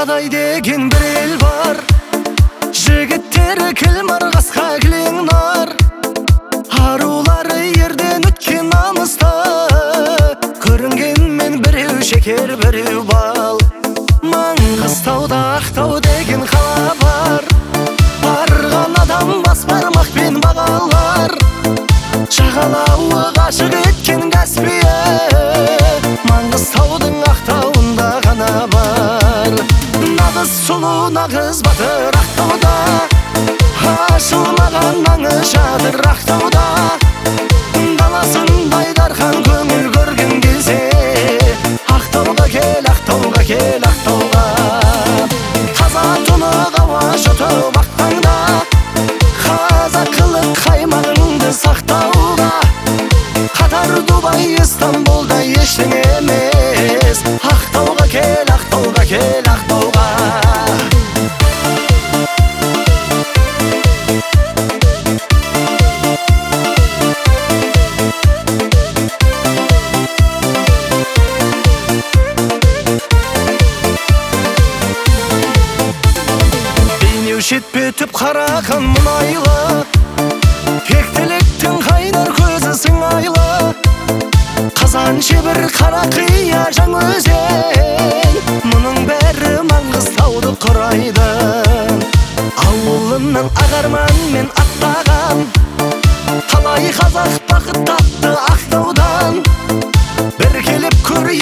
Адай деген бір ел бар, жігіттері кіл-марғасқа кілең нар. Арулары ерден өткен намысты, көрінгенмен біреу шекер біреу бал. Маңғыстауда Ақтау деген қала бар, барған адам бас бармақпен бағалар. Жағалауы ғашық еткен Каспия, Маңғыстаудың Ақтауында ғана бар. Нағыз сұлу, нағыз батыр Ақтауда, ашылмаған аңы жатыр Ақтауда. Даласын байдарқан көңіл көрген келсе, Ақтауға кел, Ақтауға кел, Ақтауға. Таза тұнық ауа жұтып ақтаңда, қазақылық қаймағыңды сақтауға. Қатар Дубай, Истанбулда ештеңе емес, Ақтауға кел, Ақтауға кел, Ақтауға. Жетпе түп қарақан мұнайлы, тектіліктің қайнар көзі сыңайлы. Қазан шебір қара қия Жаңаөзен, мұның бәрі Маңғыстауды құрайды. Ауылынан ағарманмен аттаған талай қазақ бақыт тапты Ақтаудан. Бір келіп көр